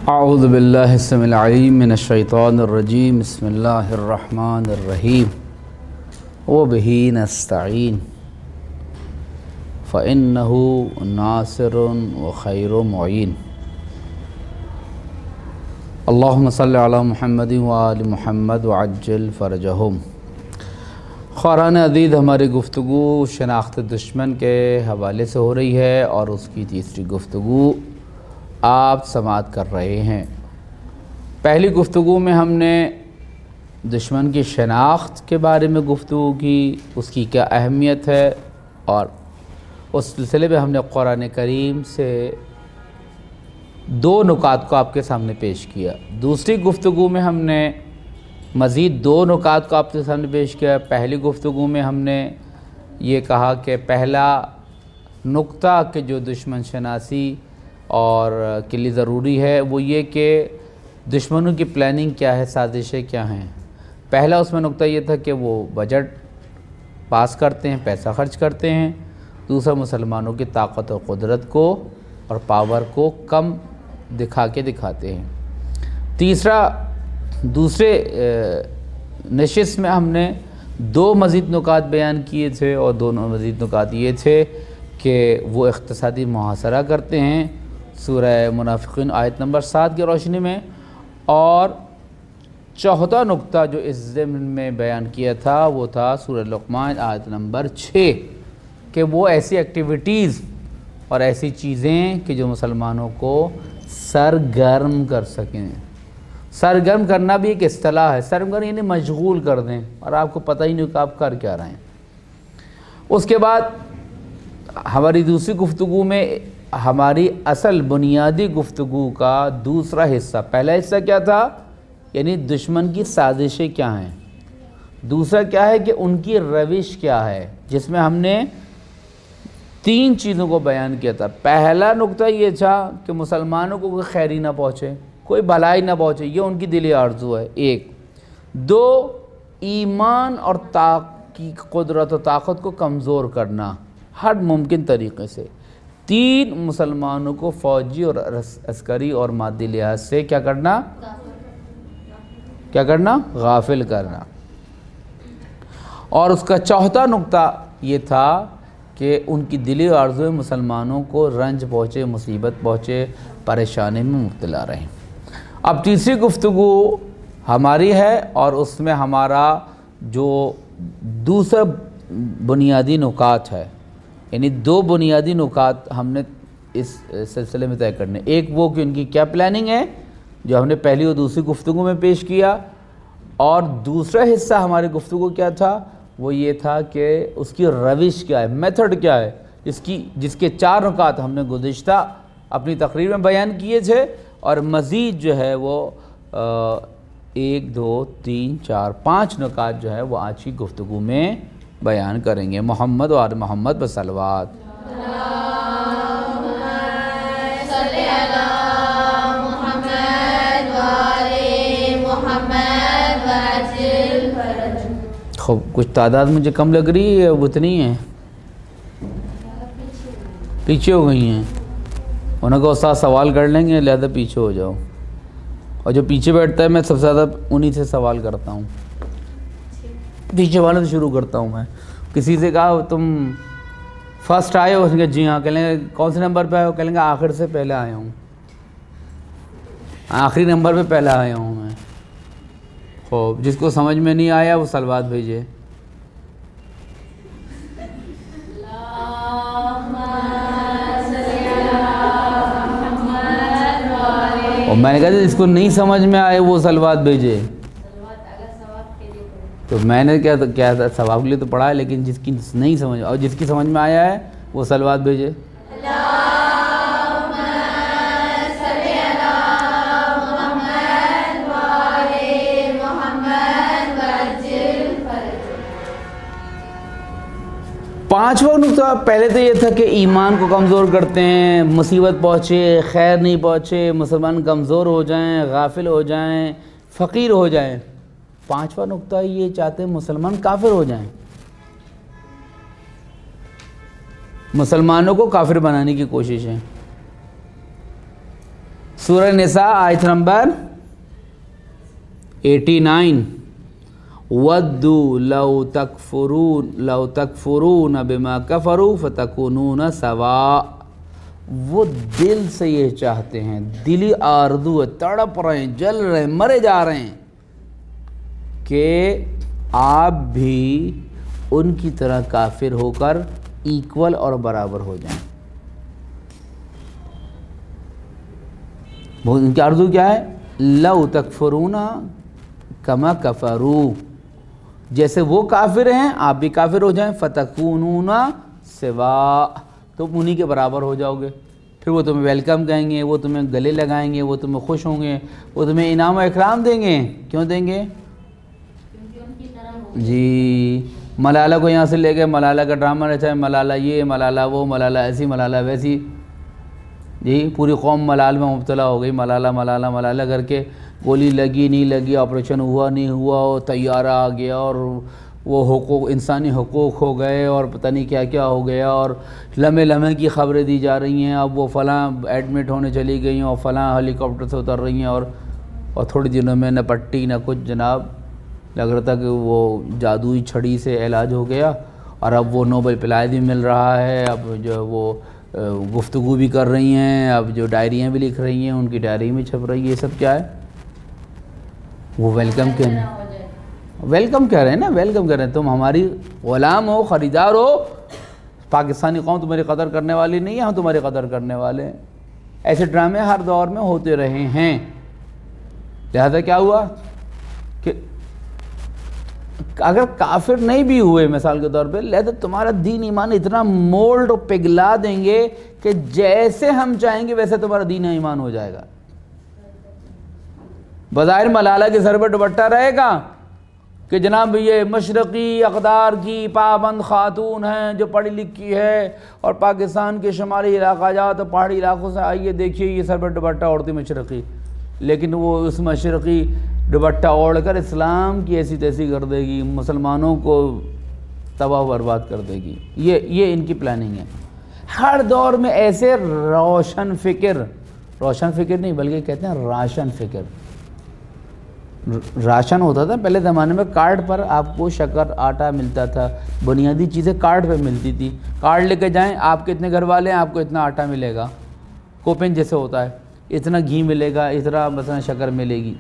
اعوذ باللہ السمیع العلیم من الشیطان الرجیم بسم اللہ الرحمن الرحیم وبہ نستعین فإنہ ناصر وخیر معین اللہم صلی علی محمد وآل محمد وعجل فرجہم۔ خوران عزیز، ہماری گفتگو شناخت دشمن کے حوالے سے ہو رہی ہے اور اس کی تیسری گفتگو آپ سماعت کر رہے ہیں۔ پہلی گفتگو میں ہم نے دشمن کی شناخت کے بارے میں گفتگو کی، اس کی کیا اہمیت ہے، اور اس سلسلے میں ہم نے قرآن کریم سے دو نکات کو آپ کے سامنے پیش کیا۔ دوسری گفتگو میں ہم نے مزید دو نکات کو آپ کے سامنے پیش کیا۔ پہلی گفتگو میں ہم نے یہ کہا کہ پہلا نقطہ کہ جو دشمن شناسی اور کے لیے ضروری ہے وہ یہ کہ دشمنوں کی پلاننگ کیا ہے، سازشیں کیا ہیں۔ پہلا اس میں نقطہ یہ تھا کہ وہ بجٹ پاس کرتے ہیں، پیسہ خرچ کرتے ہیں۔ دوسرا، مسلمانوں کی طاقت و قدرت کو اور پاور کو کم دکھاتے ہیں۔ تیسرا، دوسرے نشست میں ہم نے دو مزید نکات بیان کیے تھے، اور دونوں مزید نکات یہ تھے کہ وہ اقتصادی محاصرہ کرتے ہیں سورہ منافقین آیت نمبر 7 کی روشنی میں، اور چوتھا نقطہ جو اس ضمن میں بیان کیا تھا وہ تھا سورہ لقمان آیت نمبر 6 کہ وہ ایسی ایکٹیویٹیز اور ایسی چیزیں کہ جو مسلمانوں کو سرگرم کر سکیں۔ سرگرم کرنا بھی ایک اصطلاح ہے، سرگرم کرنا یعنی مشغول کر دیں اور آپ کو پتہ ہی نہیں کہ آپ کر کیا رہے ہیں۔ اس کے بعد ہماری دوسری گفتگو میں ہماری اصل بنیادی گفتگو کا دوسرا حصہ، پہلا حصہ کیا تھا، یعنی دشمن کی سازشیں کیا ہیں، دوسرا کیا ہے کہ ان کی روش کیا ہے، جس میں ہم نے تین چیزوں کو بیان کیا تھا۔ پہلا نقطہ یہ تھا کہ مسلمانوں کو کوئی خیری نہ پہنچے، کوئی بھلائی نہ پہنچے، یہ ان کی دلی آرزو ہے، ایک۔ دو، ایمان اور کی قدرت و طاقت کو کمزور کرنا ہر ممکن طریقے سے۔ تین، مسلمانوں کو فوجی اور عسکری اور مادی لحاظ سے کیا کرنا؟ غافل کرنا۔ اور اس کا چوتھا نقطہ یہ تھا کہ ان کی دلی آرزو مسلمانوں کو رنج پہنچے، مصیبت پہنچے، پریشانی میں مبتلا رہیں۔ اب تیسری گفتگو ہماری ہے، اور اس میں ہمارا جو دوسرا بنیادی نکات ہے، یعنی دو بنیادی نکات ہم نے اس سلسلے میں طے کرنے۔ ایک وہ کہ ان کی کیا پلاننگ ہے جو ہم نے پہلی اور دوسری گفتگو میں پیش کیا، اور دوسرا حصہ ہماری گفتگو کیا تھا، وہ یہ تھا کہ اس کی روش کیا ہے، میتھڈ کیا ہے، جس کے چار نکات ہم نے گزشتہ اپنی تقریر میں بیان کیے تھے، اور مزید جو ہے وہ 1 2 3 4 5 نکات جو ہے وہ آج کی گفتگو میں بیان کریں گے۔ محمد و آل محمد بصلوات۔ خوب، کچھ تعداد مجھے کم لگ رہی ہے، اتنی ہیں، پیچھے ہو گئی ہیں، انہوں نے استاد سوال کر لیں گے، لہذا پیچھے ہو جاؤ، اور جو پیچھے بیٹھتا ہے میں سب سے زیادہ انہی سے سوال کرتا ہوں، پیچھے والے سے شروع کرتا ہوں۔ میں کسی سے کہا تم فرسٹ آئے ہو، اس نے کہا جی ہاں، کہہ لیں گے کون سے نمبر پہ آئے ہو، کہہ لیں گے آخر سے پہلے آیا ہوں، آخری نمبر پہ پہلے آیا ہوں میں۔ خوب، جس کو سمجھ میں نہیں آیا وہ سلوات بھیجے۔ اور میں نے کہا جس کو نہیں سمجھ میں آئے وہ سلوات بھیجے، تو میں نے کیا ثواب کے لیے تو پڑھا ہے، لیکن جس کی نہیں سمجھ اور جس کی سمجھ میں آیا ہے وہ سلوات بھیجے۔ پانچواں نقطہ پہلے تو یہ تھا کہ ایمان کو کمزور کرتے ہیں، مصیبت پہنچے، خیر نہیں پہنچے، مسلمان کمزور ہو جائیں، غافل ہو جائیں، فقیر ہو جائیں۔ پانچواں نقطہ یہ چاہتے ہیں مسلمان کافر ہو جائیں، مسلمانوں کو کافر بنانے کی کوشش ہے۔ سورہ نساء آیت نمبر 89، وَدُّوا لَوْ تَكْفُرُونَ بِمَا كَفَرُوا فَتَكُونُونَ سَوَاء، وہ دل سے یہ چاہتے ہیں، دلی آرزو ہے، تڑپ رہے ہیں، جل رہے ہیں، مرے جا رہے ہیں کہ آپ بھی ان کی طرح کافر ہو کر ایکول اور برابر ہو جائیں۔ ان کی آرزو کیا ہے؟ لَوْ تَكْفُرُونَ كَمَا كَفَرُوا، جیسے وہ کافر ہیں آپ بھی کافر ہو جائیں، فَتَكُونُونَ سِوَاء، تم انہی کے برابر ہو جاؤ گے۔ پھر وہ تمہیں ویلکم کہیں گے، وہ تمہیں گلے لگائیں گے، وہ تمہیں خوش ہوں گے، وہ تمہیں انعام و اکرام دیں گے۔ کیوں دیں گے؟ جی، ملالہ کو یہاں سے لے گئے، ملالہ کا ڈرامہ رہتا ہے، ملالہ یہ، ملالہ وہ، ملالہ ایسی، ملالہ ویسی، جی پوری قوم ملال میں مبتلا ہو گئی، ملالہ ملالہ ملالہ کر کے، گولی لگی نہیں لگی، آپریشن ہوا نہیں ہوا، اور طیارہ آ گیا، اور وہ حقوق، انسانی حقوق ہو گئے، اور پتہ نہیں کیا کیا ہو گیا، اور لمحے لمحے کی خبریں دی جا رہی ہیں، اب وہ فلاں ایڈمٹ ہونے چلی گئی ہیں، اور فلاں ہیلی کاپٹر سے اتر رہی ہیں، اور تھوڑے دنوں میں نہ پٹی نہ کچھ، جناب لگ رہا تھا کہ وہ جادوئی چھڑی سے علاج ہو گیا، اور اب وہ نوبل پرائز بھی مل رہا ہے، اب جو وہ گفتگو بھی کر رہی ہیں، اب جو ڈائریاں بھی لکھ رہی ہیں، ان کی ڈائری میں چھپ رہی ہے، یہ سب کیا ہے؟ وہ ویلکم کیا ہے؟ ویلکم کہہ رہے ہیں نا، ویلکم کہہ رہے ہیں، تم ہماری غلام ہو، خریدار ہو، پاکستانی قوم تمہاری قدر کرنے والی نہیں ہے، ہم تمہاری قدر کرنے والے ہیں۔ ایسے ڈرامے ہر دور میں ہوتے رہے ہیں۔ لہذا کیا ہوا کہ اگر کافر نہیں بھی ہوئے مثال کے طور پہ، لہذا تمہارا دین ایمان اتنا مولڈ اور پگھلا دیں گے کہ جیسے ہم چاہیں گے ویسے تمہارا دین ایمان ہو جائے گا۔ بظاہر ملالہ کے سر پہ دوپٹہ رہے گا کہ جناب یہ مشرقی اقدار کی پابند خاتون ہیں جو پڑھی لکھی ہے، اور پاکستان کے شمالی علاقہ جات اور پہاڑی علاقوں سے آئیے دیکھیے یہ سر پہ دوپٹہ اوڑھتی مشرقی، لیکن وہ اس مشرقی دوپٹہ اوڑھ کر اسلام کی ایسی تیسی کر دے گی، مسلمانوں کو تباہ و برباد کر دے گی۔ یہ ان کی پلاننگ ہے۔ ہر دور میں ایسے روشن فکر نہیں بلکہ کہتے ہیں راشن فکر۔ راشن ہوتا تھا پہلے زمانے میں، کارڈ پر آپ کو شکر آٹا ملتا تھا، بنیادی چیزیں کارڈ پہ ملتی تھی، کارڈ لے کے جائیں، آپ کے اتنے گھر والے ہیں، آپ کو اتنا آٹا ملے گا، کوپن جیسے ہوتا ہے، اتنا گھی ملے گا، اتنا مثلا شکر ملے گی۔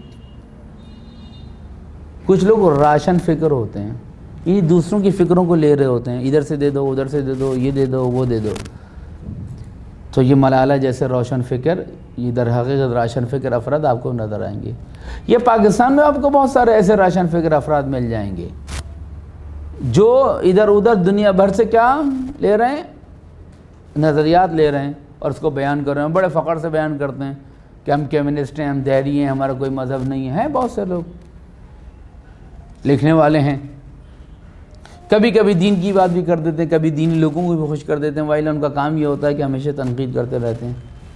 کچھ لوگ راشن فکر ہوتے ہیں، یہ دوسروں کی فکروں کو لے رہے ہوتے ہیں، ادھر سے دے دو، ادھر سے دے دو، یہ دے دو، وہ دے دو۔ تو یہ ملالہ جیسے روشن فکر، یہ در حقیقت راشن فکر افراد آپ کو نظر آئیں گے۔ یہ پاکستان میں آپ کو بہت سارے ایسے راشن فکر افراد مل جائیں گے جو ادھر ادھر دنیا بھر سے کیا لے رہے ہیں؟ نظریات لے رہے ہیں، اور اس کو بیان کر رہے ہیں، بڑے فخر سے بیان کرتے ہیں کہ ہم کمیونسٹ ہیں، ہم دہری ہیں، ہمارا کوئی مذہب نہیں ہے۔ بہت سے لوگ لکھنے والے ہیں، کبھی کبھی دین کی بات بھی کر دیتے ہیں، کبھی دینی لوگوں کو بھی خوش کر دیتے ہیں، وائلہ ان کا کام یہ ہوتا ہے کہ ہمیشہ تنقید کرتے رہتے ہیں۔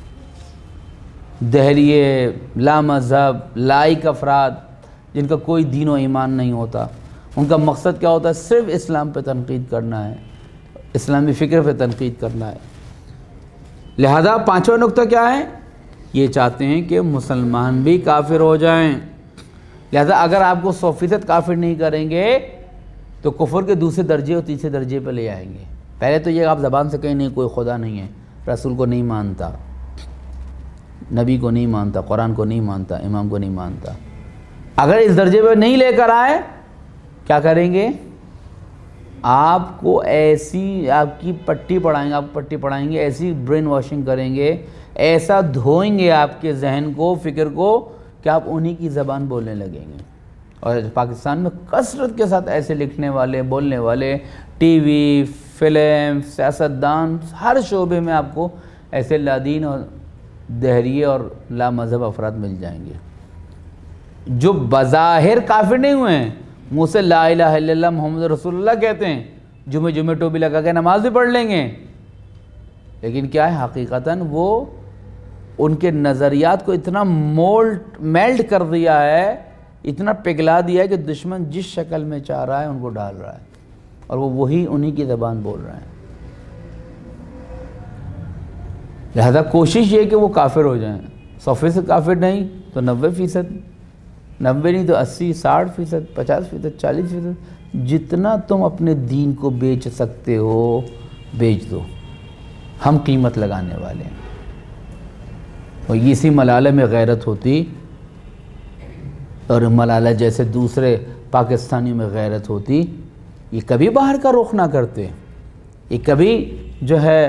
دہریے، لا مذہب، لائق افراد جن کا کوئی دین و ایمان نہیں ہوتا، ان کا مقصد کیا ہوتا ہے؟ صرف اسلام پہ تنقید کرنا ہے، اسلامی فکر پہ تنقید کرنا ہے۔ لہذا پانچواں نقطہ کیا ہے؟ یہ چاہتے ہیں کہ مسلمان بھی کافر ہو جائیں۔ لہذا اگر آپ کو 100% کافر نہیں کریں گے تو کفر کے دوسرے درجے اور تیسرے درجے پہ لے آئیں گے۔ پہلے تو یہ آپ زبان سے کہیں نہیں کوئی خدا نہیں ہے، رسول کو نہیں مانتا، نبی کو نہیں مانتا، قرآن کو نہیں مانتا، امام کو نہیں مانتا۔ اگر اس درجے پہ نہیں لے کر آئے، کیا کریں گے؟ آپ کو ایسی آپ کی پٹی پڑھائیں گے، ایسی برین واشنگ کریں گے، ایسا دھوئیں گے آپ کے ذہن کو، فکر کو، کہ آپ انہی کی زبان بولنے لگیں گے۔ اور پاکستان میں کثرت کے ساتھ ایسے لکھنے والے، بولنے والے، ٹی وی، فلم، سیاستدان، ہر شعبے میں آپ کو ایسے لادین اور دہریے اور لا مذہب افراد مل جائیں گے جو بظاہر کافر نہیں ہوئے ہیں، منہ سے لا الہ الا اللہ محمد رسول اللہ کہتے ہیں، جمعے ٹوپی لگا کے نماز بھی پڑھ لیں گے، لیکن کیا ہے حقیقتاً وہ ان کے نظریات کو اتنا میلٹ کر دیا ہے، اتنا پگھلا دیا ہے کہ دشمن جس شکل میں چاہ رہا ہے ان کو ڈال رہا ہے، اور وہ وہی انہی کی زبان بول رہے ہیں۔ لہذا کوشش یہ کہ وہ کافر ہو جائیں۔ 100% کافر نہیں تو 90%، 90 نہیں تو 80، 60%، 50%، 40%، جتنا تم اپنے دین کو بیچ سکتے ہو بیچ دو، ہم قیمت لگانے والے ہیں۔ اور اسی ملالہ میں غیرت ہوتی، اور ملالہ جیسے دوسرے پاکستانی میں غیرت ہوتی، یہ کبھی باہر کا رخ نہ کرتے، یہ کبھی جو ہے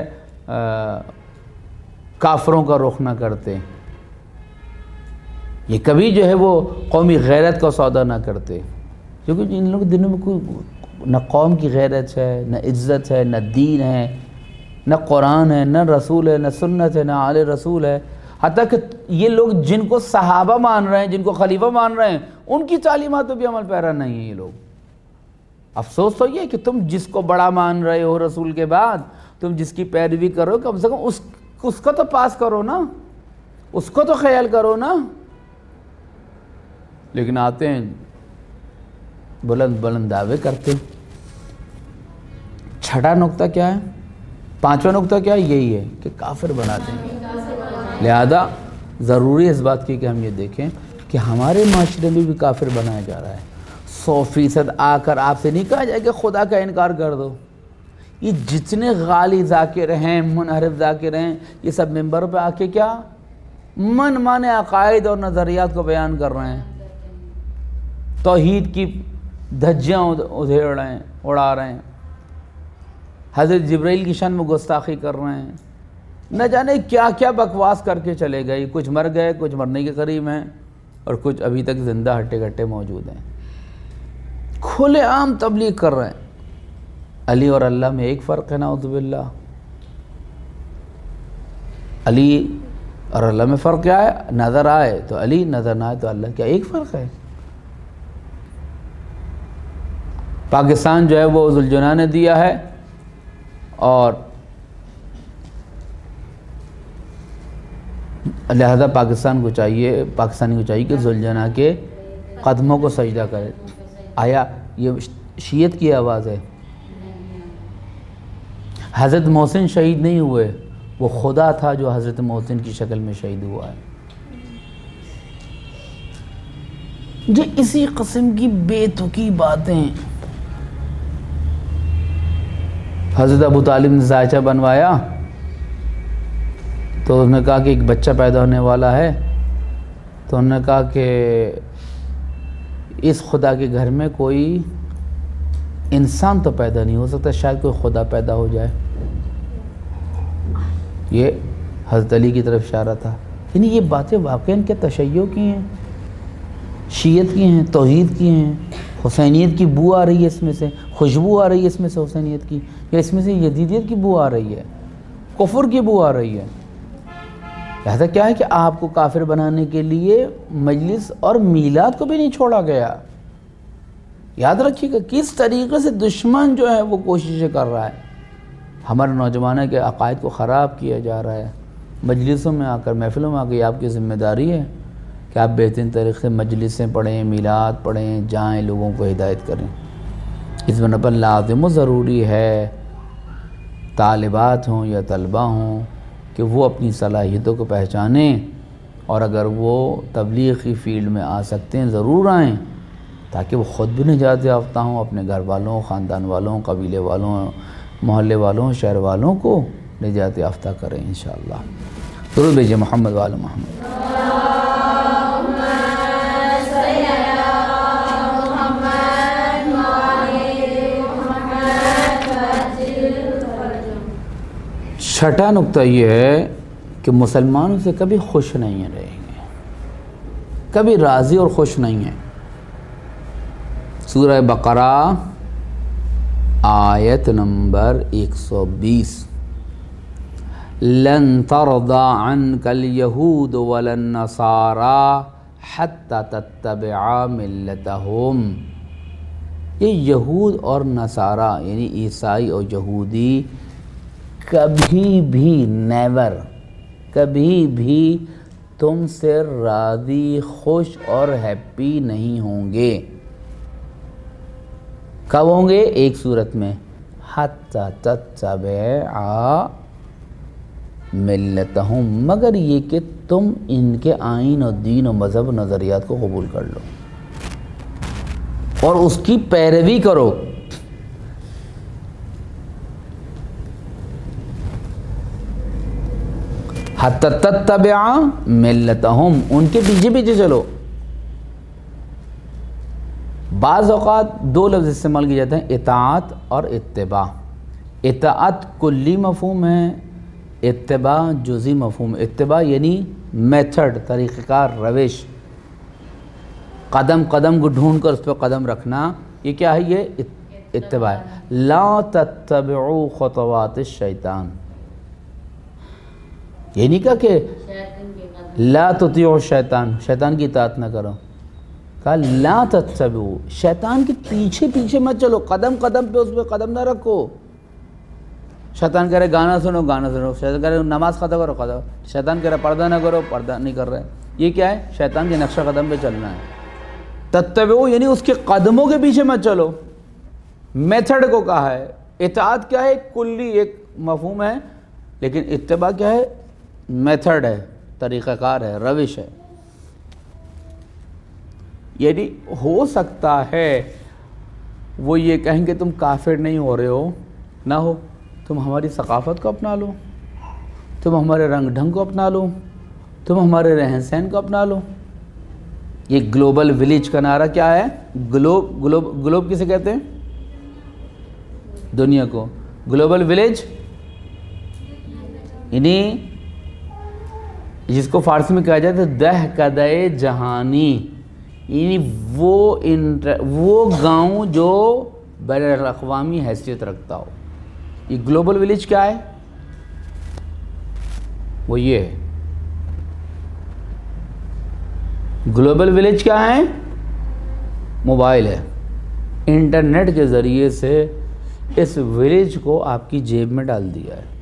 کافروں کا رخ نہ کرتے، یہ کبھی جو ہے وہ قومی غیرت کا سودا نہ کرتے، کیونکہ ان لوگوں کے دنوں میں کوئی نہ قوم کی غیرت ہے، نہ عزت ہے، نہ دین ہے، نہ قرآن ہے، نہ رسول ہے، نہ سنت ہے، نہ آل رسول ہے۔ حتیٰ کہ یہ لوگ جن کو صحابہ مان رہے ہیں، جن کو خلیفہ مان رہے ہیں، ان کی تعلیمات پہ بھی عمل پیرا نہیں ہیں یہ لوگ۔ افسوس تو یہ کہ تم جس کو بڑا مان رہے ہو رسول کے بعد، تم جس کی پیروی کرو، کم سے کم اس کو تو پاس کرو نا، اس کو تو خیال کرو نا۔ لیکن آتے ہیں بلند بلند دعوے کرتے۔ چھٹا نقطہ کیا ہے، پانچواں نقطہ کیا ہے، یہی ہے کہ کافر بنا دیں گے۔ لہذا ضروری اس بات کی کہ ہم یہ دیکھیں کہ ہمارے معاشرے میں بھی کافر بنایا جا رہا ہے۔ 100% آ کر آپ سے نہیں کہا جائے کہ خدا کا انکار کر دو۔ یہ جتنے غالی ذاکر ہیں، منحرف ذاکر ہیں، یہ سب ممبر پہ آ کے کیا من مانے عقائد اور نظریات کو بیان کر رہے ہیں، توحید کی دھجیاں اڑا رہے ہیں، حضرت جبرائیل کی شان میں گستاخی کر رہے ہیں، نہ جانے کیا کیا بکواس کر کے چلے گئے۔ کچھ مر گئے، کچھ مرنے کے قریب ہیں، اور کچھ ابھی تک زندہ ہٹے گٹے موجود ہیں، کھلے عام تبلیغ کر رہے ہیں۔ علی اور اللہ میں ایک فرق ہے، نعوذ باللہ۔ علی اور اللہ میں فرق کیا ہے؟ نظر آئے تو علی، نظر نہ آئے تو اللہ، کیا ایک فرق ہے؟ پاکستان جو ہے وہ ذوالجناح نے دیا ہے، اور لہذا پاکستانی کو چاہیے کہ ذوالجناح کے قدموں کو سجدہ کرے۔ آیا یہ شیعت کی آواز ہے؟ حضرت محسن شہید نہیں ہوئے، وہ خدا تھا جو حضرت محسن کی شکل میں شہید ہوا ہے۔ جو اسی قسم کی بے تکی باتیں، حضرت ابو طالب نے زائچہ بنوایا تو انہوں نے کہا کہ ایک بچہ پیدا ہونے والا ہے، تو انہوں نے کہا کہ اس خدا کے گھر میں کوئی انسان تو پیدا نہیں ہو سکتا، شاید کوئی خدا پیدا ہو جائے۔ یہ حضرت علی کی طرف اشارہ تھا۔ یعنی یہ باتیں واقعاً کیا تشیع کی ہیں، شیعت کی ہیں، توحید کی ہیں، حسینیت کی بو آ رہی ہے اس میں سے، خوشبو آ رہی ہے اس میں سے حسینیت کی، یا اس میں سے یزیدیت کی بو آ رہی ہے، کفر کی بو آ رہی ہے۔ لہذا کیا ہے کہ آپ کو کافر بنانے کے لیے مجلس اور میلاد کو بھی نہیں چھوڑا گیا۔ یاد رکھیے گا کس طریقے سے دشمن جو ہے وہ کوششیں کر رہا ہے، ہمارے نوجوانوں کے عقائد کو خراب کیا جا رہا ہے۔ مجلسوں میں آ کر، محفلوں میں آ کے، یہ آپ کی ذمہ داری ہے کہ آپ بہترین طریقے سے مجلسیں پڑھیں، میلاد پڑھیں، جائیں، لوگوں کو ہدایت کریں۔ اس بنا پر لازم و ضروری ہے طالبات ہوں یا طلبہ ہوں کہ وہ اپنی صلاحیتوں کو پہچانیں، اور اگر وہ تبلیغ کی فیلڈ میں آ سکتے ہیں ضرور آئیں، تاکہ وہ خود بھی نجات یافتہ ہوں، اپنے گھر والوں، خاندان والوں، قبیلے والوں، محلے والوں، شہر والوں کو نجات یافتہ کریں انشاءاللہ۔ درود بھیجئے محمد وآل محمد۔ چھٹا نقطہ یہ ہے کہ مسلمانوں سے کبھی خوش نہیں رہیں گے، کبھی راضی اور خوش نہیں ہیں۔ سورہ بقرہ آیت نمبر 120، لن ترضى عنك اليهود ولا النصارى حتى تتبع ملتهم۔ یہ یہود اور نصارہ یعنی عیسائی اور یہودی کبھی بھی نیور، کبھی بھی تم سے راضی، خوش اور ہیپی نہیں ہوں گے۔ کب ہوں گے؟ ایک صورت میں، حتی تتبع ملتہم، مگر یہ کہ تم ان کے آئین اور دین و مذہب و نظریات کو قبول کر لو اور اس کی پیروی کرو۔ حتی تتبع ملتہم، ان کے پیچھے پیچھے چلو۔ بعض اوقات دو لفظ استعمال کیے جاتے ہیں، اطاعت اور اتباع۔ اطاعت کلی مفہوم ہے، اتباع جزئی مفہوم۔ اتباع یعنی میتھڈ، طریقہ کار، روش، قدم قدم کو ڈھونڈ کر اس پہ قدم رکھنا، یہ کیا ہے؟ یہ اتباع ہے۔ لا تتبعوا خطوات الشیطان، یہ نہیں کہا کہ لا تطیعوا الشیطان، شیطان کی اطاعت نہ کرو، کہا لا تتبعوا، شیطان کے پیچھے پیچھے مت چلو، قدم قدم پہ اس پہ قدم نہ رکھو۔ شیطان کہہ رہے گانا سنو، گانا سنو، شیطان کہہ رہے نماز قضا کرو، قضا، شیطان کہہ رہے پردہ نہ کرو، پردہ نہیں کر رہے۔ یہ کیا ہے؟ شیطان کے نقشہ قدم پہ چلنا ہے۔ تتبعوا یعنی اس کے قدموں کے پیچھے مت چلو، میتھڈ کو کہا ہے۔ اطاعت کیا ہے؟ کلی ایک مفہوم ہے، لیکن اتباع کیا ہے؟ میتھڈ ہے، طریقہ کار ہے، روش ہے۔ یعنی ہو سکتا ہے وہ یہ کہیں کہ تم کافر نہیں ہو رہے ہو، نہ ہو، تم ہماری ثقافت کو اپنا لو، تم ہمارے رنگ ڈھنگ کو اپنا لو، تم ہمارے رہن سہن کو اپنا لو۔ یہ گلوبل ولیج کا نعرہ کیا ہے؟ گلوب کسے کہتے ہیں؟ دنیا کو۔ گلوبل ولیج یعنی جس کو فارسی میں کہا جاتا ہے دہکدہ جہانی، یعنی وہ گاؤں جو بین الاقوامی حیثیت رکھتا ہو۔ یہ گلوبل ولیج کیا ہے؟ وہ یہ ہے۔ گلوبل ولیج کیا ہے؟ موبائل ہے۔ انٹرنیٹ کے ذریعے سے اس ولیج کو آپ کی جیب میں ڈال دیا ہے۔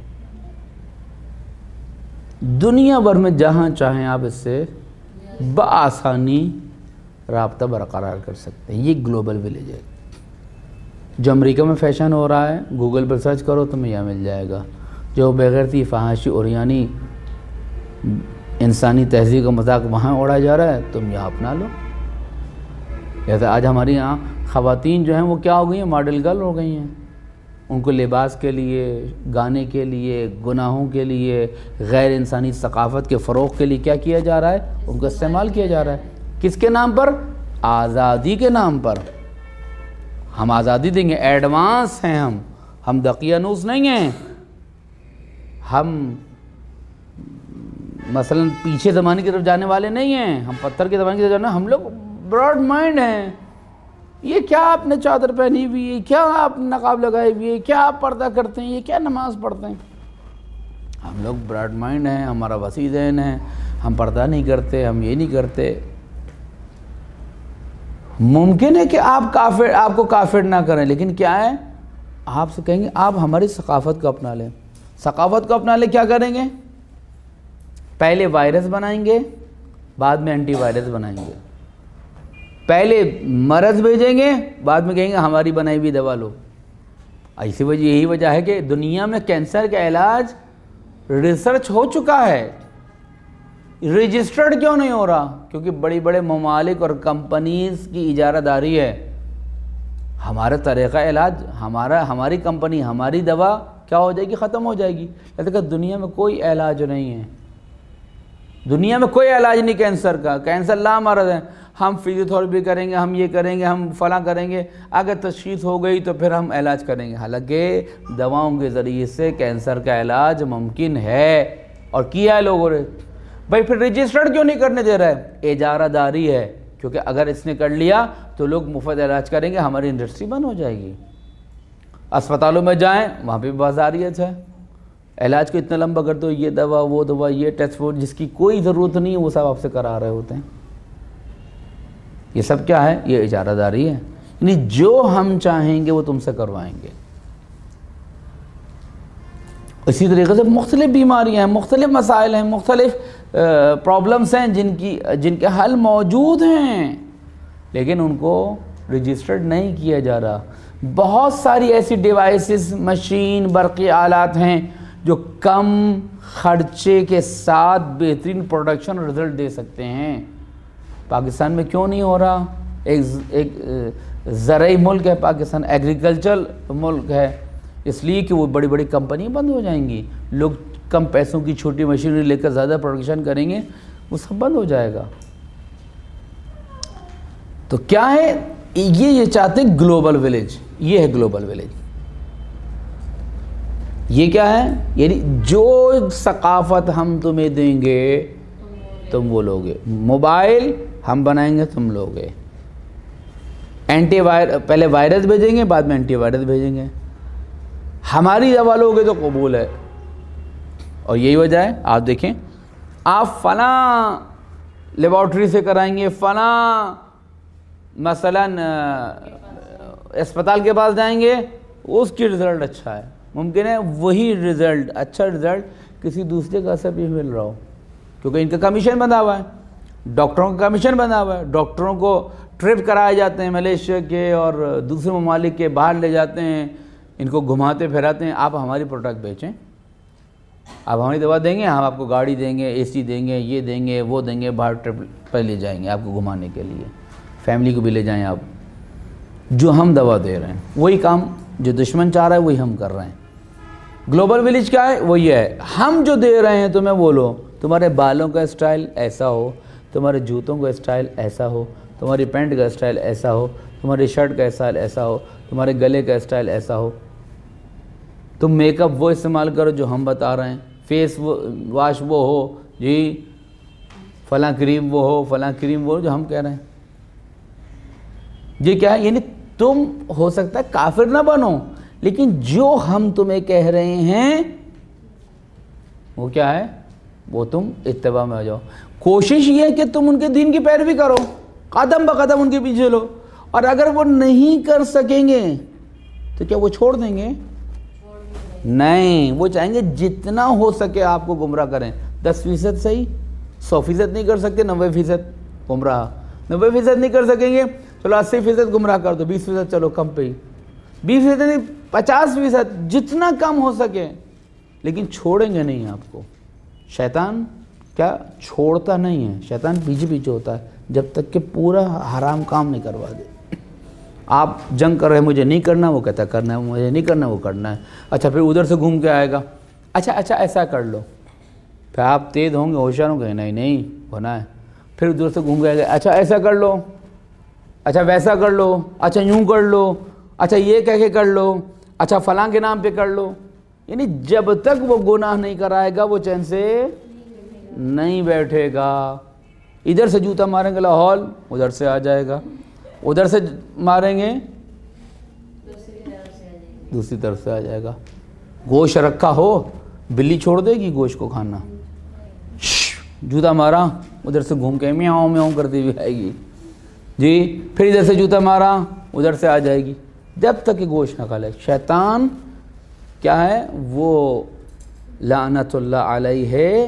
دنیا بھر میں جہاں چاہیں آپ اس سے بآسانی رابطہ برقرار کر سکتے ہیں۔ یہ گلوبل ولیج ہے۔ جو امریکہ میں فیشن ہو رہا ہے، گوگل پر سرچ کرو تمہیں یہاں مل جائے گا۔ جو بغیرتی، فحاشی، عریانی، انسانی تہذیب کا مذاق وہاں اڑایا جا رہا ہے، تم یہاں اپنا لو۔ جیسے آج ہماری یہاں خواتین جو ہیں وہ کیا ہو گئی ہیں؟ ماڈل گرل ہو گئی ہیں۔ ان کو لباس کے لیے، گانے کے لیے، گناہوں کے لیے، غیر انسانی ثقافت کے فروغ کے لیے کیا کیا جا رہا ہے؟ ان کو استعمال کیا جا رہا ہے۔ کس کے نام پر؟ آزادی کے نام پر۔ ہم آزادی دیں گے، ایڈوانس ہیں ہم دقیانوس نہیں ہیں۔ ہم مثلا پیچھے زمانے کی طرف جانے والے نہیں ہیں، ہم پتھر کے زمانے کی طرف جانے، ہم لوگ براڈ مائنڈ ہیں۔ یہ کیا آپ نے چادر پہنی ہوئی ہے، کیا آپ نقاب لگائے ہوئی ہے، کیا آپ پردہ کرتے ہیں، یہ کیا نماز پڑھتے ہیں؟ ہم لوگ براڈ مائنڈ ہیں، ہمارا وسیع ذہن ہے، ہم پردہ نہیں کرتے، ہم یہ نہیں کرتے۔ ممکن ہے کہ آپ کو کافر نہ کریں، لیکن کیا ہے؟ آپ سے کہیں گے آپ ہماری ثقافت کو اپنا لیں۔ ثقافت کو اپنا لیں، کیا کریں گے؟ پہلے وائرس بنائیں گے، بعد میں اینٹی وائرس بنائیں گے۔ پہلے مرض بھیجیں گے، بعد میں کہیں گے ہماری بنائی ہوئی دوا لو۔ ایسی وجہ، یہی وجہ ہے کہ دنیا میں کینسر کا علاج ریسرچ ہو چکا ہے، رجسٹرڈ کیوں نہیں ہو رہا؟ کیونکہ بڑی بڑے ممالک اور کمپنیز کی اجارہ داری ہے۔ ہمارا طریقہ علاج، ہماری کمپنی، ہماری دوا کیا ہو جائے گی؟ ختم ہو جائے گی۔ لیکن دنیا میں کوئی علاج نہیں ہے، دنیا میں کوئی علاج نہیں کینسر کا۔ کینسر لامرض ہے۔ ہم فزیوتھراپی کریں گے، ہم یہ کریں گے، ہم فلاں کریں گے، اگر تشخیص ہو گئی تو پھر ہم علاج کریں گے۔ حالانکہ دواؤں کے ذریعے سے کینسر کا علاج ممکن ہے اور کیا ہے لوگوں نے۔ بھائی پھر رجسٹرڈ کیوں نہیں کرنے دے رہا ہے؟ اجارہ داری ہے، کیونکہ اگر اس نے کر لیا تو لوگ مفت علاج کریں گے، ہماری انڈسٹری بند ہو جائے گی۔ اسپتالوں میں جائیں، وہاں پہ بازاریت ہے، علاج کو اتنا لمبا کر دو، یہ دوا، وہ دوا، یہ ٹیسٹ، وہ جس کی کوئی ضرورت نہیں ہے وہ سب آپ سے کرا رہے ہوتے ہیں۔ یہ سب کیا ہے؟ یہ اجارہ داری ہے، یعنی جو ہم چاہیں گے وہ تم سے کروائیں گے۔ اسی طریقے سے مختلف بیماریاں ہیں، مختلف مسائل ہیں، مختلف پرابلمس ہیں جن کے حل موجود ہیں، لیکن ان کو رجسٹرڈ نہیں کیا جا رہا۔ بہت ساری ایسی ڈیوائسز، مشین، برقی آلات ہیں جو کم خرچے کے ساتھ بہترین پروڈکشن اور رزلٹ دے سکتے ہیں۔ پاکستان میں کیوں نہیں ہو رہا؟ ایک زرعی ملک ہے پاکستان، ایگریکلچر ملک ہے، اس لیے کہ وہ بڑی بڑی کمپنیاں بند ہو جائیں گی، لوگ کم پیسوں کی چھوٹی مشینری لے کر زیادہ پروڈکشن کریں گے، وہ سب بند ہو جائے گا۔ تو کیا ہے یہ چاہتے ہیں گلوبل ولیج، یہ ہے گلوبل ولیج۔ یہ کیا ہے؟ یعنی جو ثقافت ہم تمہیں دیں گے تم وہ لوگے، موبائل ہم بنائیں گے تم لوگے، پہلے وائرس بھیجیں گے بعد میں اینٹی وائرس بھیجیں گے، ہماری دوا لوگے تو قبول ہے۔ اور یہی وجہ ہے، آپ دیکھیں آپ فلاں لیبارٹری سے کرائیں گے، فلاں مثلاً اسپتال کے پاس جائیں گے، اس کی رزلٹ اچھا ہے، ممکن ہے وہی رزلٹ، اچھا رزلٹ کسی دوسرے کا سے بھی مل رہا ہو، کیونکہ ان کا کمیشن بندھا ہوا ہے، ڈاکٹروں کا کمیشن بندھا ہوا ہے، ڈاکٹروں کو ٹرپ کرائے جاتے ہیں ملیشیا کے اور دوسرے ممالک کے، باہر لے جاتے ہیں، ان کو گھماتے پھراتے ہیں۔ آپ ہماری پروڈکٹ بیچیں، آپ ہماری دوا دیں گے، ہم آپ کو گاڑی دیں گے، اے سی دیں گے، یہ دیں گے، وہ دیں گے، باہر ٹرپ پر لے جائیں گے آپ کو گھمانے کے لیے، فیملی کو بھی لے جائیں آپ۔ جو ہم دوا دے رہے ہیں وہی کام جو دشمن چاہ رہا ہے وہی ہم کر رہے ہیں۔ گلوبل ولیج کیا ہے؟ وہ یہ ہے، ہم جو دے رہے ہیں تمہیں وہ لو، تمہارے بالوں کا اسٹائل ایسا ہو، تمہارے جوتوں کا اسٹائل ایسا ہو، تمہاری پینٹ کا اسٹائل ایسا ہو، تمہاری شرٹ کا اسٹائل ایسا ہو، تمہارے گلے کا اسٹائل ایسا ہو، تم میک اپ وہ استعمال کرو جو ہم بتا رہے ہیں، فیس واش وہ ہو جی، فلاں کریم وہ ہو، فلاں کریم وہ ہو جو ہم کہہ رہے ہیں۔ یہ کیا ہے؟ یعنی تم ہو سکتا ہے کافر نہ بنو، لیکن جو ہم تمہیں کہہ رہے ہیں وہ کیا ہے؟ وہ تم اتباع میں آ جاؤ۔ کوشش یہ ہے کہ تم ان کے دین کی پیروی کرو، قدم بقدم ان کے پیچھے لو، اور اگر وہ نہیں کر سکیں گے تو کیا وہ چھوڑ دیں گے؟ نہیں، وہ چاہیں گے جتنا ہو سکے آپ کو گمراہ کریں، 10% صحیح، 100% نہیں کر سکتے، 90% گمراہ، 90% نہیں کر سکیں گے چلو 80% گمراہ کر دو، 20% چلو کم پہ ہی، 20% نہیں 50%، جتنا کم ہو سکے، لیکن چھوڑیں گے نہیں آپ کو۔ شیطان کیا چھوڑتا نہیں ہے، شیطان پیچھے پیچھے ہوتا ہے جب تک کہ پورا حرام کام نہیں کروا دے۔ آپ جنگ کر رہے ہیں، مجھے نہیں کرنا، وہ کہتا ہے کرنا ہے، مجھے نہیں کرنا، وہ کرنا ہے۔ اچھا پھر ادھر سے گھوم کے آئے گا، اچھا ایسا کر لو، پھر آپ تیز ہوں گے، ہوشیار ہوں گے، نہیں ہونا ہے، پھر ادھر سے گھوم کے آئے گا، اچھا ایسا کر لو، اچھا ویسا کر لو، اچھا یوں کر لو، اچھا یہ کہہ کے کر لو، اچھا فلاں کے نام پہ کر لو۔ یعنی جب تک وہ گناہ نہیں کرائے گا وہ چین سے نہیں بیٹھے گا۔ ادھر سے جوتا ماریں گے لاہور، ادھر سے آ جائے گا، ادھر سے ماریں گے دوسری طرف سے آ جائے گا۔ گوشت رکھا ہو، بلی چھوڑ دے گی گوشت کو کھانا، جوتا مارا ادھر سے گھوم کے میاؤں میاؤں کرتی ہوئی آئے گی جی، پھر ادھر سے جوتا مارا ادھر سے آ جائے گی، جب تک کہ گوشت نہ کھا لے۔ شیطان کیا ہے؟ وہ لعنت اللہ علیہ ہے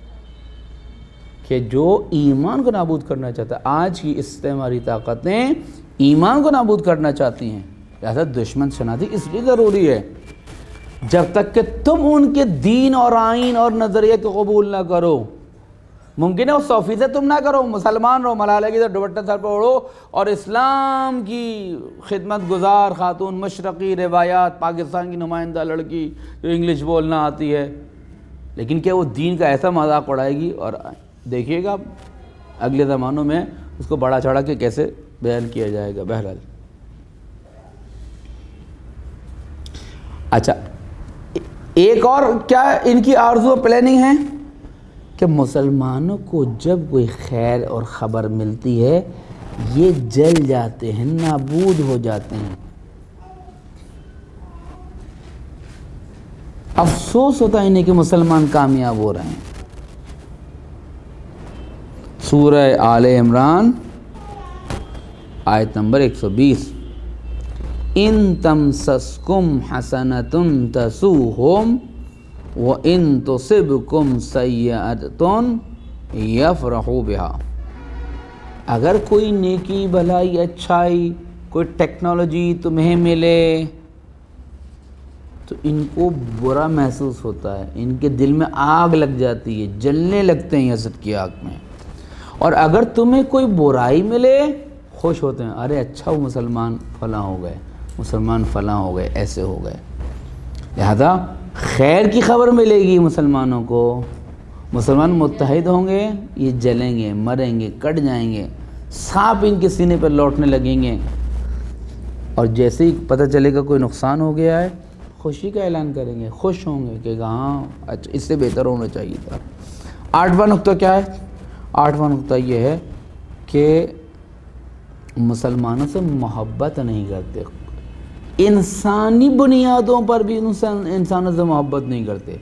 کہ جو ایمان کو نابود کرنا چاہتا ہے۔ آج کی استعماری طاقتیں ایمان کو نابود کرنا چاہتی ہیں، لہذا دشمن شناختی اس لیے ضروری ہے۔ جب تک کہ تم ان کے دین اور آئین اور نظریے کو قبول نہ کرو، ممکن ہے وہ 100% تم نہ کرو، مسلمان رہو، ملالہ کی طرح دوپٹہ سر پہ اوڑھو اور اسلام کی خدمت گزار خاتون، مشرقی روایات، پاکستان کی نمائندہ لڑکی جو انگلش بولنا آتی ہے، لیکن کیا وہ دین کا ایسا مذاق اڑائے گی؟ اور دیکھیے گا اگلے زمانوں میں اس کو بڑا چڑھا کے کیسے بیان کیا جائے گا۔ بہرحال اچھا ایک اور کیا ان کی آرزو اور پلاننگ ہے کہ مسلمانوں کو جب کوئی خیر اور خبر ملتی ہے یہ جل جاتے ہیں، نابود ہو جاتے ہیں۔ افسوس ہوتا ہے انہیں کہ مسلمان کامیاب ہو رہے ہیں۔ سورہ آل عمران آیت نمبر 120، ان تمسسکم حسنۃ تسؤہم وَإِن تُصِبْكُمْ سَيِّئَةٌ يَفْرَحُوا بِهَا۔ اگر کوئی نیکی، بھلائی، اچھائی، کوئی ٹیکنالوجی تمہیں ملے تو ان کو برا محسوس ہوتا ہے، ان کے دل میں آگ لگ جاتی ہے، جلنے لگتے ہیں حسد کی آگ میں۔ اور اگر تمہیں کوئی برائی ملے خوش ہوتے ہیں، ارے اچھا وہ مسلمان فلاں ہو گئے، مسلمان فلاں ہو گئے، ایسے ہو گئے۔ لہذا خیر کی خبر ملے گی مسلمانوں کو، مسلمان متحد ہوں گے، یہ جلیں گے، مریں گے، کٹ جائیں گے، سانپ ان کے سینے پر لوٹنے لگیں گے، اور جیسے ہی پتہ چلے گا کوئی نقصان ہو گیا ہے خوشی کا اعلان کریں گے، خوش ہوں گے کہ ہاں اچھا اس سے بہتر ہونا چاہیے تھا۔ 8واں نقطہ کیا ہے؟ 8واں نقطہ یہ ہے کہ مسلمانوں سے محبت نہیں کرتے، انسانی بنیادوں پر بھی انسانوں سے محبت نہیں کرتے،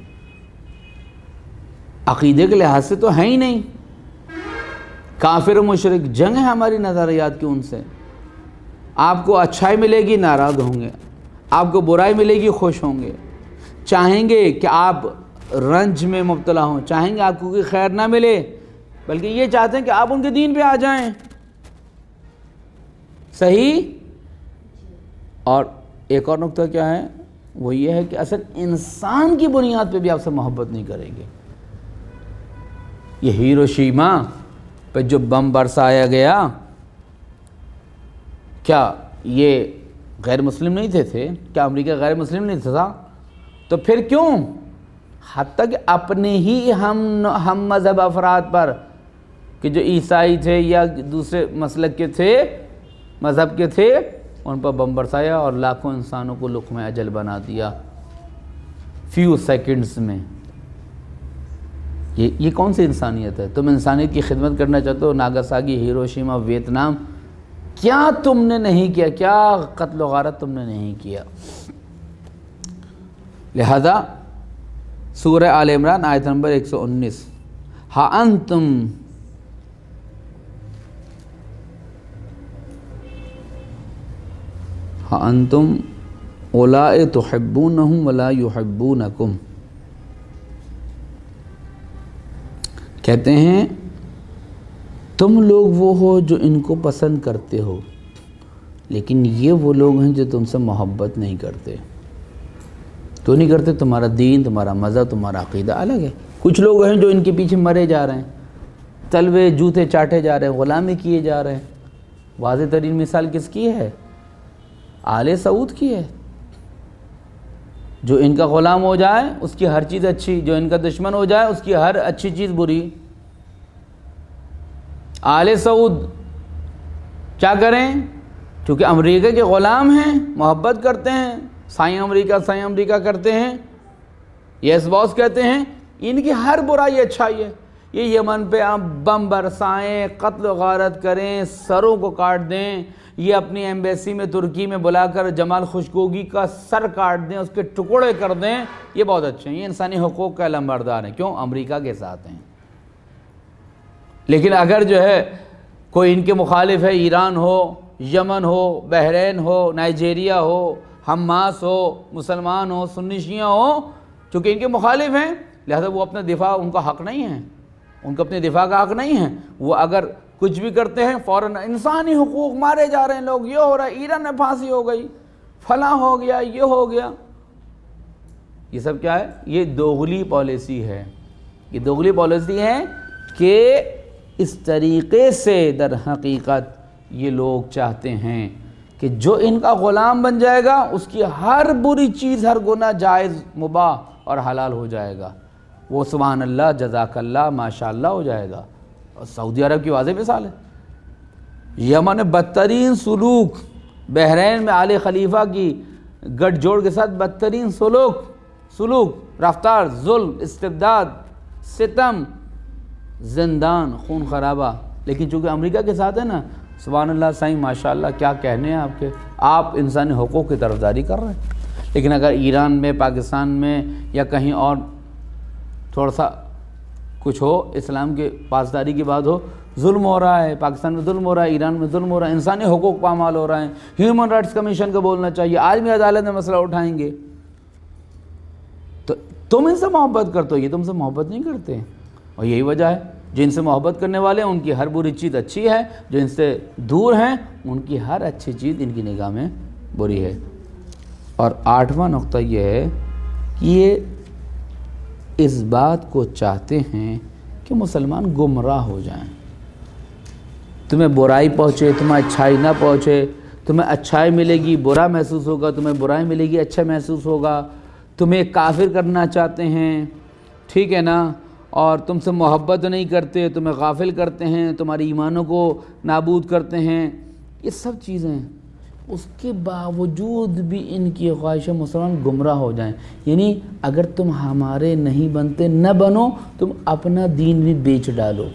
عقیدے کے لحاظ سے تو ہے ہی نہیں، کافر و مشرک جنگ ہے ہماری نظریات کی ان سے۔ آپ کو اچھائی ملے گی ناراض ہوں گے، آپ کو برائی ملے گی خوش ہوں گے، چاہیں گے کہ آپ رنج میں مبتلا ہوں، چاہیں گے آپ کو کوئی خیر نہ ملے، بلکہ یہ چاہتے ہیں کہ آپ ان کے دین پہ آ جائیں۔ صحیح؟ اور ایک اور نقطہ کیا ہے؟ وہ یہ ہے کہ اصل انسان کی بنیاد پہ بھی آپ سے محبت نہیں کریں گے۔ یہ ہیروشیما پہ جو بم برسایا گیا، کیا یہ غیر مسلم نہیں تھے؟ کیا امریکہ غیر مسلم نہیں تھا؟ تو پھر کیوں حتیٰ کہ اپنے ہی ہم مذہب افراد پر کہ جو عیسائی تھے یا دوسرے مسلک کے تھے، مذہب کے تھے، ان پر بم برسایا اور لاکھوں انسانوں کو لقمہ اجل بنا دیا فیو سیکنڈز میں۔ یہ کون سی انسانیت ہے؟ تم انسانیت کی خدمت کرنا چاہتے ہو؟ ناگاساکی، ہیروشیما، ویتنام، کیا تم نے نہیں کیا؟ کیا قتل و غارت تم نے نہیں کیا؟ لہذا سورہ آل عمران آیت نمبر 119، ہاں انتم اولئک تحبونہم ولا یحبونکم، کہتے ہیں تم لوگ وہ ہو جو ان کو پسند کرتے ہو، لیکن یہ وہ لوگ ہیں جو تم سے محبت نہیں کرتے۔ تو نہیں کرتے، تمہارا دین، تمہارا مذہب، تمہارا عقیدہ الگ ہے۔ کچھ لوگ ہیں جو ان کے پیچھے مرے جا رہے ہیں، تلوے جوتے چاٹے جا رہے ہیں، غلامی کیے جا رہے ہیں۔ واضح ترین مثال کس کی ہے؟ آل سعود کی ہے۔ جو ان کا غلام ہو جائے اس کی ہر چیز اچھی، جو ان کا دشمن ہو جائے اس کی ہر اچھی چیز بری۔ آل سعود کیا کریں؟ چونکہ امریکہ کے غلام ہیں، محبت کرتے ہیں، سائیں امریکہ کرتے ہیں، یس باس کہتے ہیں، ان کی ہر برائی اچھائی ہے۔ یہ یمن پہ آپ بم برسائیں، قتل و غارت کریں، سروں کو کاٹ دیں، یہ اپنی ایمبیسی میں ترکی میں بلا کر جمال خشوگی کا سر کاٹ دیں، اس کے ٹکڑے کر دیں، یہ بہت اچھے ہیں، یہ انسانی حقوق کا علمبردار ہیں۔ کیوں؟ امریکہ کے ساتھ ہیں۔ لیکن اگر جو ہے کوئی ان کے مخالف ہے، ایران ہو، یمن ہو، بحرین ہو، نائجیریا ہو، حماس ہو، مسلمان ہو، سنی شیعہ ہو، چونکہ ان کے مخالف ہیں لہذا وہ اپنا دفاع، ان کا حق نہیں ہے، ان کو اپنے دفاع کا حق نہیں ہے۔ وہ اگر کچھ بھی کرتے ہیں فوراً انسانی حقوق، مارے جا رہے ہیں لوگ، یہ ہو رہا ہے، ایران میں پھانسی ہو گئی، فلاں ہو گیا، یہ ہو گیا۔ یہ سب کیا ہے؟ یہ دوغلی پالیسی ہے۔ یہ دوغلی پالیسی ہے کہ اس طریقے سے در حقیقت یہ لوگ چاہتے ہیں کہ جو ان کا غلام بن جائے گا اس کی ہر بری چیز، ہر گناہ جائز، مباح اور حلال ہو جائے گا، وہ سبحان اللہ، جزاک اللہ، ماشاءاللہ ہو جائے گا۔ اور سعودی عرب کی واضح مثال ہے، یمن میں بدترین سلوک، بحرین میں آل خلیفہ کی گٹھ جوڑ کے ساتھ بدترین سلوک، رفتار، ظلم، استبداد، ستم، زندان، خون خرابہ، لیکن چونکہ امریکہ کے ساتھ ہے نا، سبحان اللہ، سائیں ماشاءاللہ، کیا کہنے ہیں آپ کے، آپ انسانی حقوق کی طرفداری کر رہے ہیں۔ لیکن اگر ایران میں، پاکستان میں یا کہیں اور تھوڑا سا کچھ ہو، اسلام کے پاسداری کی بات ہو، ظلم ہو رہا ہے، پاکستان میں ظلم ہو رہا ہے، ایران میں ظلم ہو رہا ہے، انسانی حقوق پامال ہو رہا ہے، ہیومن رائٹس کمیشن کو بولنا چاہیے، عالمی عدالت میں مسئلہ اٹھائیں گے، تو تم ان سے محبت کرتے ہو، یہ تم سے محبت نہیں کرتے۔ اور یہی وجہ ہے، جن سے محبت کرنے والے ہیں ان کی ہر بری چیز اچھی ہے، جو ان سے دور ہیں ان کی ہر اچھی چیز ان کی نگاہ میں بری ہے۔ اور 8واں نقطہ یہ ہے کہ یہ اس بات کو چاہتے ہیں کہ مسلمان گمراہ ہو جائیں، تمہیں برائی پہنچے، تمہیں اچھائی نہ پہنچے، تمہیں اچھائی ملے گی برا محسوس ہوگا، تمہیں برائی ملے گی اچھا محسوس ہوگا، تمہیں کافر کرنا چاہتے ہیں، ٹھیک ہے نا، اور تم سے محبت نہیں کرتے، تمہیں غافل کرتے ہیں، تمہاری ایمانوں کو نابود کرتے ہیں، یہ سب چیزیں، اس کے باوجود بھی ان کی خواہش مسلمان گمراہ ہو جائیں، یعنی اگر تم ہمارے نہیں بنتے نہ بنو، تم اپنا دین بھی بیچ ڈالو،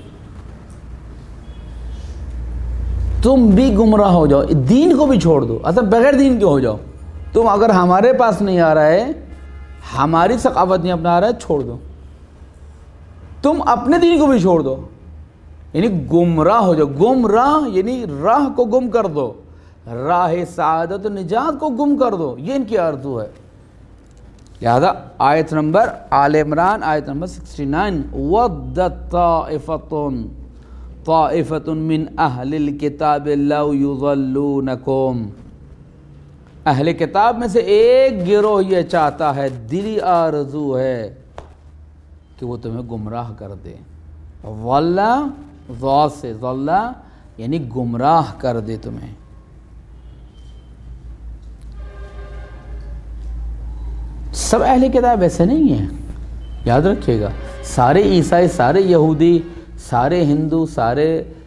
تم بھی گمراہ ہو جاؤ، دین کو بھی چھوڑ دو، اصلا بغیر دین کے ہو جاؤ، تم اگر ہمارے پاس نہیں آ رہا ہے، ہماری ثقافت نہیں اپنا رہا ہے، چھوڑ دو، تم اپنے دین کو بھی چھوڑ دو، یعنی گمراہ ہو جاؤ، گمراہ یعنی راہ کو گم کر دو، راہ سعادت و نجات کو گم کر دو، یہ ان کی آرزو ہے۔ لہذا آیت نمبر آل عمران آیت نمبر 69 وَدَّتْ طَائِفَةٌ مِّنْ أَهْلِ الْكِتَابِ لَوْ يُضَلُّونَكُمْ، اہل کتاب میں سے ایک گروہ یہ چاہتا ہے، دلی آرزو ہے کہ وہ تمہیں گمراہ کر دے، ضَلَّ ضاد سے ضَلَّ یعنی گمراہ کر دے تمہیں۔ سب اہل کتاب ایسے نہیں ہیں، یاد رکھیے گا، سارے عیسائی، سارے یہودی، سارے ہندو، سارے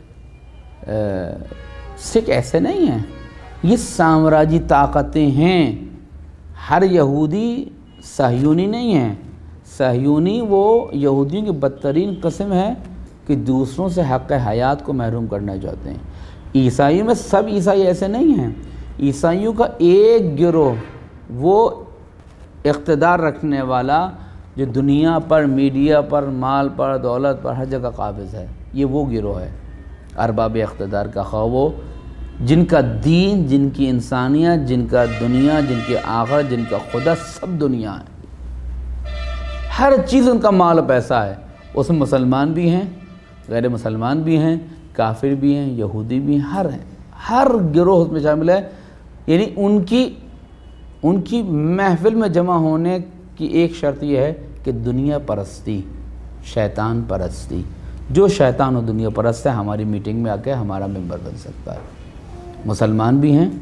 سکھ ایسے نہیں ہیں، یہ سامراجی طاقتیں ہیں۔ ہر یہودی صہیونی نہیں ہے، صہیونی وہ یہودیوں کی بدترین قسم ہے کہ دوسروں سے حق حیات کو محروم کرنا چاہتے ہیں۔ عیسائیوں میں سب عیسائی ایسے نہیں ہیں، عیسائیوں کا ایک گروہ وہ اقتدار رکھنے والا جو دنیا پر، میڈیا پر، مال پر، دولت پر، ہر جگہ قابض ہے، یہ وہ گروہ ہے ارباب اقتدار کا، خواہ وہ جن کا دین، جن کی انسانیت، جن کا دنیا، جن کے آخرت، جن کا خدا سب دنیا ہے، ہر چیز ان کا مال و پیسہ ہے، اس میں مسلمان بھی ہیں، غیر مسلمان بھی ہیں، کافر بھی ہیں، یہودی بھی ہیں، ہر گروہ اس میں شامل ہے، یعنی ان کی محفل میں جمع ہونے کی ایک شرط یہ ہے کہ دنیا پرستی، شیطان پرستی، جو شیطان و دنیا پرست ہے ہماری میٹنگ میں آ کے ہمارا ممبر بن سکتا ہے۔ مسلمان بھی ہیں،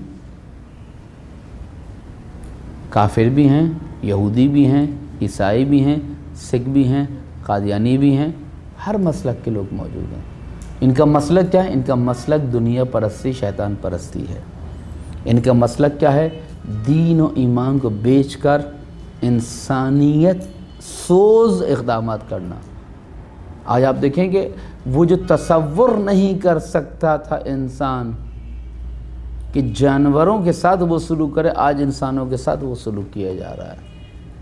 کافر بھی ہیں، یہودی بھی ہیں، عیسائی بھی ہیں، سکھ بھی ہیں، قادیانی بھی ہیں، ہر مسلک کے لوگ موجود ہیں۔ ان کا مسلک کیا ہے؟ ان کا مسلک دنیا پرستی، شیطان پرستی ہے۔ ان کا مسلک کیا ہے؟ دین و ایمان کو بیچ کر انسانیت سوز اقدامات کرنا۔ آج آپ دیکھیں کہ وہ جو تصور نہیں کر سکتا تھا انسان کہ جانوروں کے ساتھ وہ سلوک کرے، آج انسانوں کے ساتھ وہ سلوک کیا جا رہا ہے۔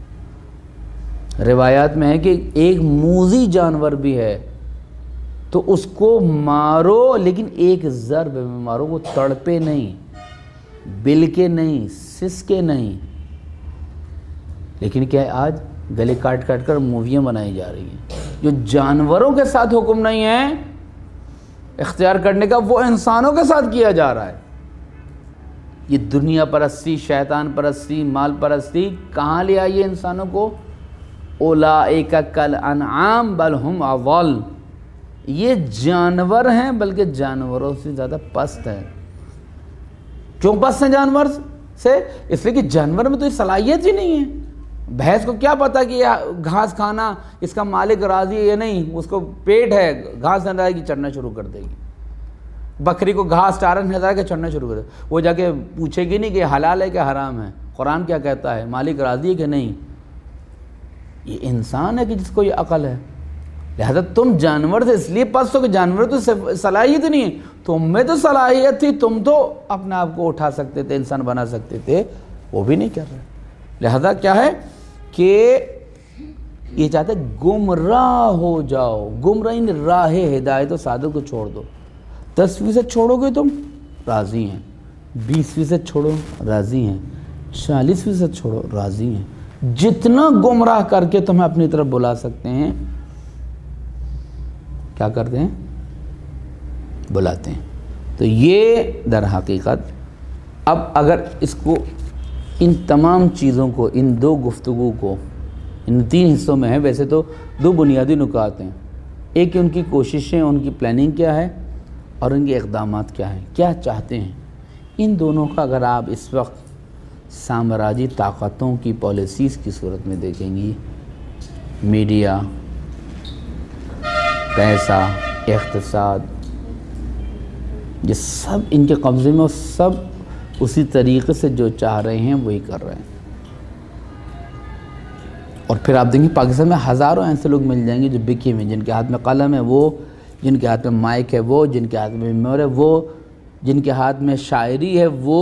روایات میں ہے کہ ایک موذی جانور بھی ہے تو اس کو مارو لیکن ایک ضرب میں مارو، وہ تڑپے نہیں، بلکے نہیں، سسکے نہیں، لیکن کیا ہے آج گلے کاٹ کاٹ کر موویاں بنائی جا رہی ہیں۔ جو جانوروں کے ساتھ حکم نہیں ہے اختیار کرنے کا، وہ انسانوں کے ساتھ کیا جا رہا ہے۔ یہ دنیا پرستی، شیطان پرستی، مال پرستی کہاں لے آئی ہے انسانوں کو؟ اولئک کالانعام بل ہم اضل، یہ جانور ہیں بلکہ جانوروں سے زیادہ پست ہیں۔ کیوں پست ہیں جانور سے؟ اس لیے کہ جانور میں تو یہ صلاحیت ہی نہیں ہے۔ بھینس کو کیا پتا کہ یہ گھاس کھانا اس کا مالک راضی ہے یا نہیں، اس کو پیٹ ہے، گھاس نہ رہے گی چڑھنا شروع کر دے گی۔ بکری کو گھاس چارہ نہ رہے گا چڑھنا شروع کر دے گی، وہ جا کے پوچھے گی نہیں کہ حلال ہے کہ حرام ہے، قرآن کیا کہتا ہے، مالک راضی ہے کہ نہیں۔ یہ انسان ہے کہ جس کو یہ عقل ہے۔ لہذا تم جانور سے اس لیے پست ہو کہ جانور تو صلاحیت نہیں ہے، تم میں تو صلاحیت تھی، تم تو اپنے آپ کو اٹھا سکتے تھے، انسان بنا سکتے تھے، وہ بھی نہیں کر رہے۔ لہذا کیا ہے کہ یہ چاہتے گمراہ ہو جاؤ، گمراہ راہ ہدایت و سعادت کو چھوڑ دو۔ 10% چھوڑو گے تم راضی ہیں، 20% چھوڑو راضی ہیں، 40% چھوڑو راضی ہیں۔ جتنا گمراہ کر کے تمہیں اپنی طرف بلا سکتے ہیں، کیا کرتے ہیں؟ بلاتے ہیں۔ تو یہ در حقیقت اب اگر اس کو ان تمام چیزوں کو، ان دو گفتگو کو، ان 3 حصوں میں ہیں، ویسے تو 2 بنیادی نکات ہیں۔ ایک ان کی کوششیں، ان کی پلاننگ کیا ہے، اور ان کے اقدامات کیا ہیں، کیا چاہتے ہیں۔ ان دونوں کا اگر آپ اس وقت سامراجی طاقتوں کی پالیسیز کی صورت میں دیکھیں گی، میڈیا، پیسہ، اقتصاد، یہ سب ان کے قبضے میں، اور سب اسی طریقے سے جو چاہ رہے ہیں وہی کر رہے ہیں۔ اور پھر آپ دیکھیں پاکستان میں ہزاروں ایسے لوگ مل جائیں گے جو بکے ہوئے ہیں، جن کے ہاتھ میں قلم ہے وہ، جن کے ہاتھ میں مائک ہے وہ، جن کے ہاتھ میں میمور ہے وہ، جن کے ہاتھ میں شاعری ہے وہ۔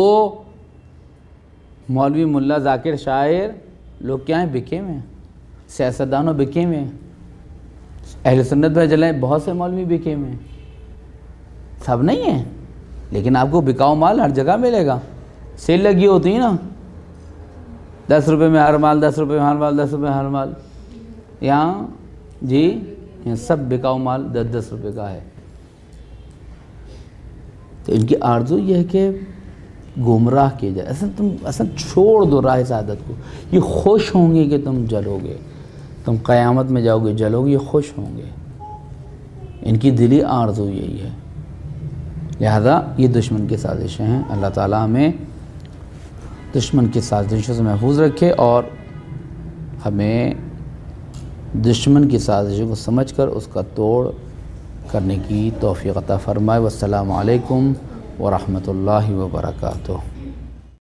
مولوی ملا ذاکر شاعر لوگ کیا ہیں؟ بکے ہوئے ہیں۔ سیاستدانوں بکے ہوئے ہیں۔ اہل سنت میں جلائیں بہت سے مولوی بکے ہوئے ہیں، سب نہیں ہیں، لیکن آپ کو بکاؤ مال ہر جگہ ملے گا۔ سیل لگی ہوتی ہے نا، 10 روپے میں ہر مال، 10 روپے میں ہر مال، 10 روپے میں ہر مال۔ یہاں جی یہاں سب بکاؤ مال 10 روپے کا ہے۔ تو ان کی آرزو یہ ہے کہ گمراہ کیے جائے۔ اصل چھوڑ دو راہ سعادت کو۔ یہ خوش ہوں گے کہ تم جلو گے، تم قیامت میں جاؤ گے جلو گے، یہ خوش ہوں گے۔ ان کی دلی آرزو یہی ہے۔ لہذا یہ دشمن کی سازشیں ہیں۔ اللہ تعالیٰ ہمیں دشمن کی سازشوں سے محفوظ رکھے اور ہمیں دشمن کی سازشوں کو سمجھ کر اس کا توڑ کرنے کی توفیق عطا فرمائے۔ والسلام علیکم ورحمۃ اللہ وبرکاتہ۔